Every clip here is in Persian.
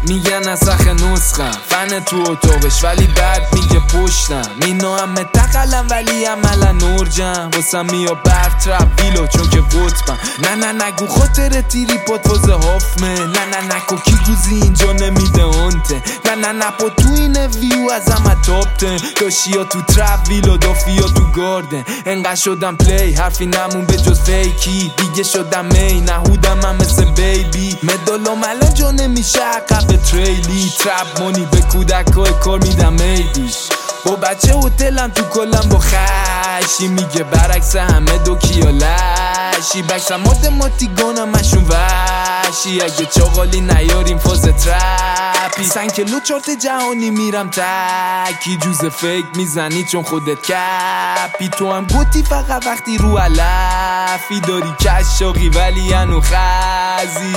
میگن نسخ نسخم فن تو اتاقش ولی بعد میگه پشتم مینو همه تقلم ولی عملا نورجم واسم میا برف ترپ ویلو چون که قطبم نه نگو خاطر تیری پات واسه هافمه نه نکو کی گوزی اینجا نمیده انته نه پا تو این ویو از همه تابتن داشیا تو ترپ ویلو دافیا تو گاردن انقدر شدم پلی حرفی نمون به جز فیکی دیگه شدم می نهودم هم مثل بیبی مدالام الان جا نمیشه عقب تریلی ترپ مونی به کودکای کار میدم میدیش با بچه هتلم تو کلم با خشی میگه برعکس همه دو کیا لشی بکسم ماتماتیگانم مشون وشی اگه چاقالی نیاریم فاز ترپی 5 کیلو چارت جهانی میرم تکی جوز فیک میزنی چون خودت کپی تو هم گوتی فقط وقتی رو علفی داری کشاقی ولی انو خزی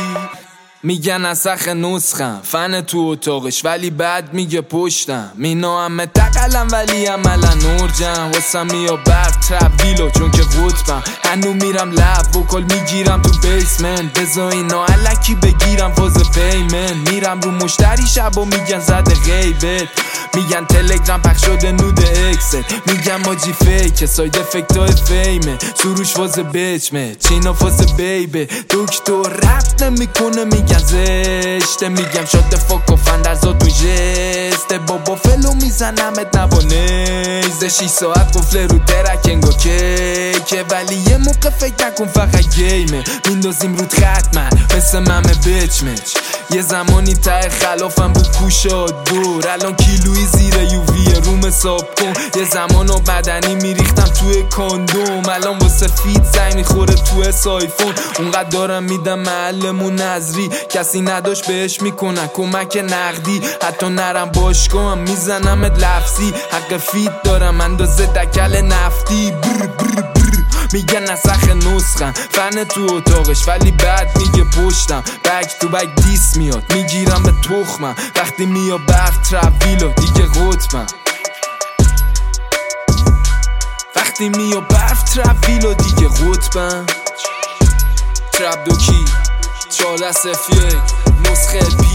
میگن نسخ نسخم فن تو اتاقش ولی بعد میگه پشتم مینا همه تقلم ولی عملا نورجم واسم میا برف ترپ ویلو چون که قطبم هنو میرم لب وکل میگیرم تو بیسمنت بزا اینا علکی بگیرم فاز پیمن میرم رو مشتری شب و میگن زده غیبت میگن تلگرام پخش شده نود اکست میگن ماجی فیکه ساید افکت های فیمه سروش فاز بچمه چینا فاز بیبه دکتر ربط نمیکنه میگن زشته میگم شاد فاک و فندرزاد تو جسته بابا فلو میزنمت نبا نیزه 6 ساعت قفله رو ترک انگا کیکه ولی یه موقع فکر نکن فقط گیمه میندازیم رود ختمن مثل ممه بچمچ یه زمانی ته خلافم بود کوشا دور الان کیلوی زیر یووی روم حساب کن یه زمانو بدنی میریختم توی کاندوم الان واسه فیت زنگ میخوره توی سایفون اونقدر دارم میدم محلمون نظری کسی نداشت بهش میکنن کمک نقدی حتی نرم باشگاه هم میزنمت لفظی حق فیت دارم اندازه دکل نفتی بر بر بر میگن نسخ نسخم فن تو اتاقش ولی بعد میگه پشتم بک تو بک دیس میاد میگیرم به تخمم وقتی میا برف ترپ ویلو دیگه قطبم وقتی میا برف ترپ ویلو دیگه قطبم ترپ دوکی 1401 نسخه پی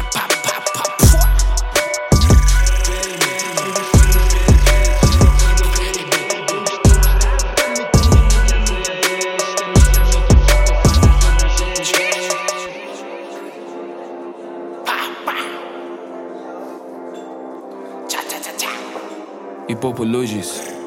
Hipopologis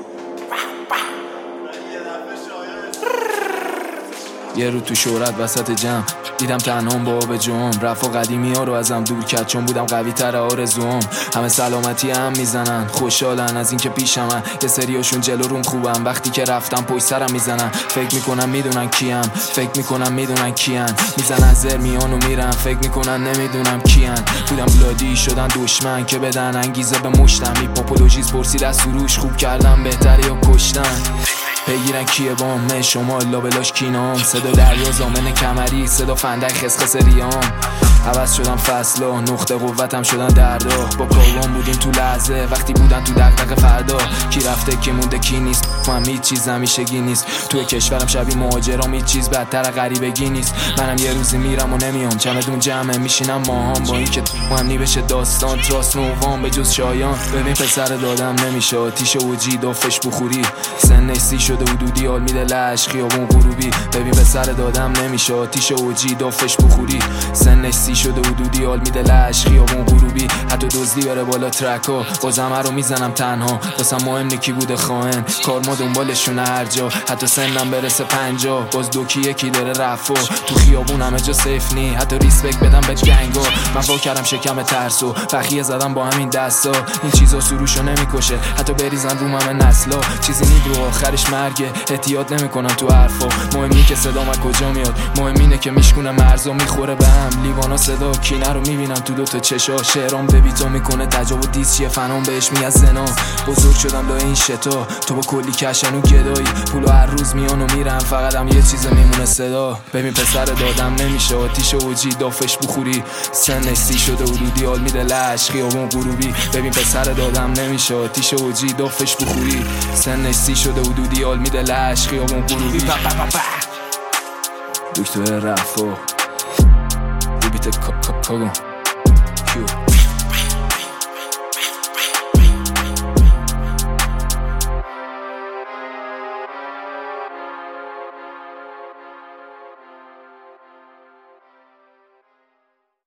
یه رو تو شهرت وسط جمع دیدم تنهام با آب جام رفا قدیمی ها رو ازم دور کرد چون بودم قوی تر آرزوام همه سلامتی هم میزنن خوشحالن از اینکه پیشمن یه سریاشون جلو روم خوبم وقتی که رفتم پشت سرم میزنن فکر میکنم میدونن کیم فکر میکنم میدونن کیان میزنن زر میان و میرن فکر میکنن نمیدونم کیان بودم بلادی شدن دشمن که بدن انگیزه به مشتم هیپوپولوژیز پرسید از سروش خوب کردم بهتره یا کشتن بگیرن کیه بام شما لابلاش کینام صدا دریا زامن کمری صدا فندک خسخس ریام عوض شدم فصلا نقطه قوتم شدن در راه با کاروان بودیم تو لحظه وقتی بودن تو دغدغه فردا کی رفته کی مونده کی نیست من هیچ چیز همیشگی نیست توی کشورم شبیه مهاجرام هیچ چیز بدتر غریبگی نیست منم یه روزی میرم و نمیام چمدون جمعه میشینم ماهام با اینکه مهمی بشه داستان تراس نوام به جز شایان ببین پسر دادم نمیشه آتیش اوجی دافش بخوری سن سی شده حدودی حال میده لش خیابون غروبی ببین پسر دادم نمیشه آتیش اوجی دافش بخوری سن سی شده حدودی حال میده لش خیابون غروبی حتی دزدی بره بالا ترکا بازم رو میزنم تنها واسم مهم نکی بوده خواهن کار ما دنبالشون هر جا حتی سنم برسه 50 باز دوکی یکی داره رفا تو خیابون همه جا سیف نی حتی ریسپکت بدم به گنگا من وا کردم شکم ترسو بخیه زدم با همین دستا این چیزا سروشو نمیکشه حتی بریزن رو همه نسلا چیزی نید رو آخرش مرگه احتیاط نمیکنم تو حرفا مهم نی که صدام از کجا میاد مهم اینه که میشکونه مرزا میخوره به هم لیوانا صدا کینه رو میبینم تو دوتا چشا شعرام به بیتا میکنه تجاوز دیس چیه فنام بهش میگه زنا بزرگ شدم لای این شتا تو با کلی کشن و گدایی پولو هر روز میان و میرم فقط هم یه چیز میمونه صدا ببین پسر دادم نمیشه آتیش اوجی دافش بخوری سن سی شده حدودی حال میده لش خیابون غروبی ببین پسر دادم نمیشه آتیش اوجی دافش بخوری سن سی شده حدودی حال میده لش خیابون غروبی دکتر رفا بیت کاگو